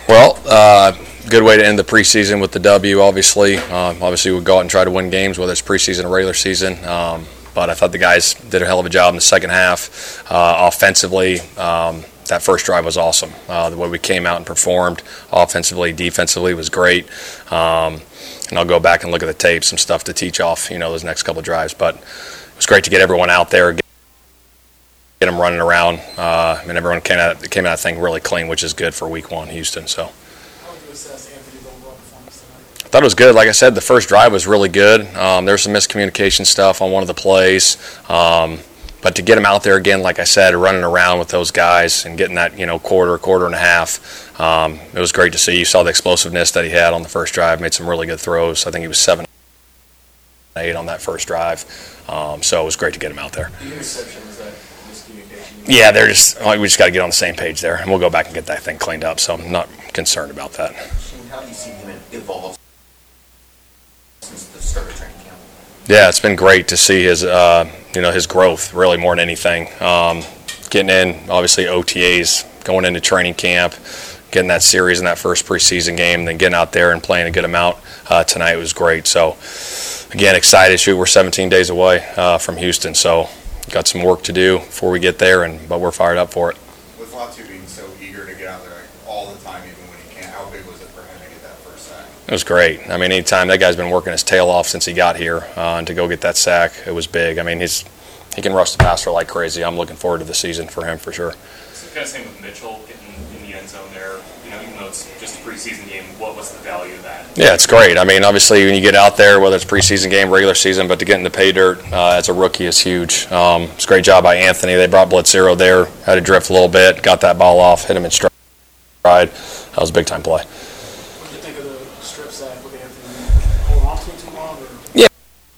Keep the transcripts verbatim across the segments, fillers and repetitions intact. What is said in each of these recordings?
Well, uh, good way to end the preseason with the W, obviously. Um, obviously, we'll go out and try to win games, whether it's preseason or regular season. Um, but I thought the guys did a hell of a job in the second half. Uh, offensively, um, that first drive was awesome. Uh, the way we came out and performed offensively, defensively was great. Um, and I'll go back and look at the tape, some stuff to teach off, you know, those next couple of drives. But it was great to get everyone out there, get get them running around, uh, and everyone came out came out I think really clean, which is good for week one Houston. So How would you assess Anthony's overall performance tonight? I thought it was good. Like I said, the first drive was really good. Um, there was some miscommunication stuff on one of the plays, um, but to get him out there again, like I said, running around with those guys and getting that you know quarter, quarter and a half, um, it was great to see. You saw the explosiveness that he had on the first drive. Made some really good throws. I think he was seven, eight on that first drive. Um, so it was great to get him out there. The interception, was that miscommunication? Yeah, they're just we just got to get on the same page there, and we'll go back and get that thing cleaned up. So I'm not concerned about that. Shane, how do you see him evolve since the start of training camp? Yeah, it's been great to see his uh, you know his growth really more than anything. Um, getting in, obviously O T As, going into training camp, getting that series in that first preseason game, then getting out there and playing a good amount uh, tonight was great. So again, excited. Shoot, we're seventeen days away uh, from Houston, so got some work to do before we get there, and but we're fired up for it. With Latu being so eager to get out there like, all the time, even when he can't, how big was it for him to get that first sack? It was great. I mean, anytime that guy's been working his tail off since he got here, uh, and to go get that sack, it was big. I mean, he's he can rush the passer like crazy. I'm looking forward to the season for him for sure. So kind of same with Mitchell getting in the end zone there. You know, even though it's just a preseason game, what was the value of that? Yeah, it's great. I mean, obviously, when you get out there, whether it's preseason game, regular season, but to get in the pay dirt uh, as a rookie is huge. Um, it's a great job by Anthony. They brought Blitz Zero there, had to drift a little bit, got that ball off, hit him in stride. That was a big time play. What did you think of the strip sack with Anthony? Hold on to it too long? Or? Yeah.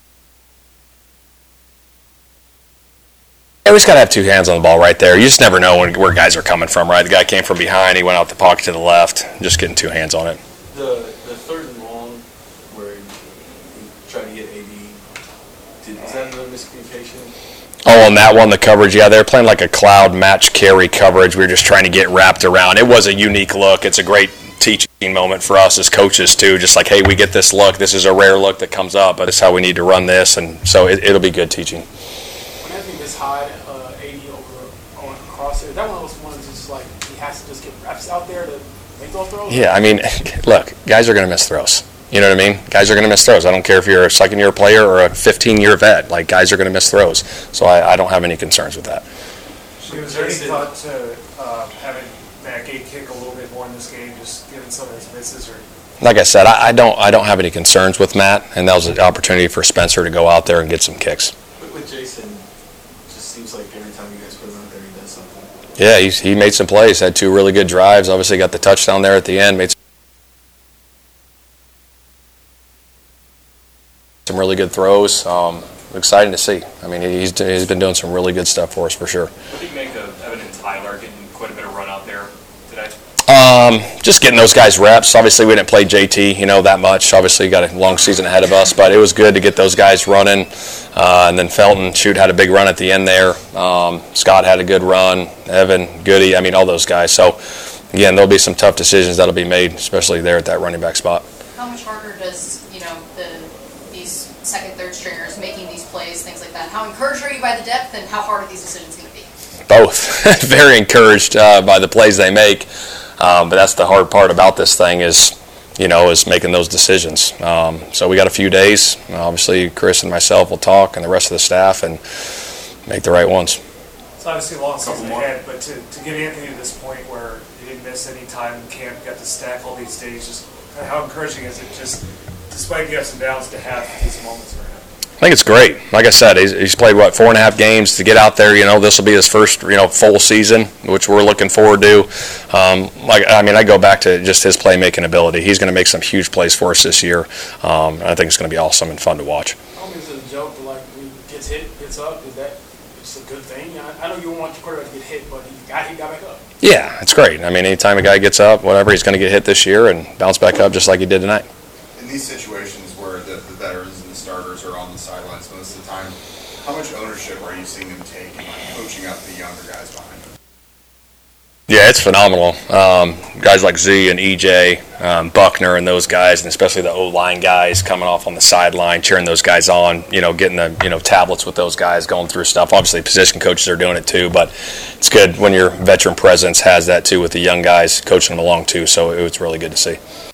You always got to have two hands on the ball right there. You just never know when, where guys are coming from, right? The guy came from behind. He went out the pocket to the left. Just getting two hands on it. The the third and long where you try to get A B, did, is that another miscommunication? Oh, on that one, the coverage, yeah, they were playing like a cloud match carry coverage. We were just trying to get wrapped around. It was a unique look. It's a great teaching moment for us as coaches, too. Just like, hey, we get this look. This is a rare look that comes up, but this is how we need to run this. And so it, it'll be good teaching. When Anthony gets high, uh, eighty over on across there, that one of those ones is like he has to just get reps out there to make those throws? Yeah, I mean, look, guys are going to miss throws. You know what I mean? Guys are going to miss throws. I don't care if you're a second-year player or a fifteen-year vet. Like, guys are going to miss throws. So I, I don't have any concerns with that. Was there any thought to uh, having Matt Gay kick a little bit more in this game, just given some of his misses? Or Like I said, I, I don't I don't have any concerns with Matt, and that was an opportunity for Spencer to go out there and get some kicks. But with Jason, it just seems like every time you guys put him out there, he does something. Yeah, he's, he made some plays, had two really good drives. Obviously got the touchdown there at the end, made some really good throws. Um, exciting to see. I mean, he's he's been doing some really good stuff for us for sure. What do you make of Evan and Tyler getting quite a bit of run out there today? Um, just getting those guys reps. Obviously, we didn't play J T, you know, that much. Obviously, got a long season ahead of us, but it was good to get those guys running. Uh, and then Felton, shoot, had a big run at the end there. Um, Scott had a good run. Evan, Goody, I mean, all those guys. So, again, there'll be some tough decisions that'll be made, especially there at that running back spot. How much harder does, you know, the these second, third stringers making these plays, things like that? How encouraged are you by the depth, and how hard are these decisions going to be? Both. Very encouraged uh, by the plays they make. Um, but that's the hard part about this thing is, you know, is making those decisions. Um, so we got a few days. Obviously, Chris and myself will talk, and the rest of the staff, and make the right ones. it's obviously a long season ahead, but to, to get Anthony to this point where he didn't miss any time in camp, got to stack all these days, just how encouraging is it, just despite the ups and downs, to have these moments for him? I think it's great. Like I said, he's, he's played, what, four and a half games to get out there. You know, this will be his first, you know, full season, which we're looking forward to. Um, like, I mean, I go back to just his playmaking ability. He's going to make some huge plays for us this year. Um, and I think it's going to be awesome and fun to watch. I don't think it's a joke, but like, when he gets hit, gets up, is that it's a good thing? I, I know you don't want your quarterback to get hit, but he got hit, got back up. Yeah, it's great. I mean, anytime a guy gets up, whatever, he's going to get hit this year and bounce back up just like he did tonight. In these situations where the, the veterans and the starters are on the sidelines most of the time, how much ownership are you seeing them take in like coaching up the younger guys behind them? Yeah, it's phenomenal. Um, guys like Z and E J, um, Buckner, and those guys, and especially the O-line guys coming off on the sideline, cheering those guys on. You know, getting the you know tablets with those guys, going through stuff. Obviously, position coaches are doing it too, but it's good when your veteran presence has that too with the young guys coaching them along too. So it was really good to see.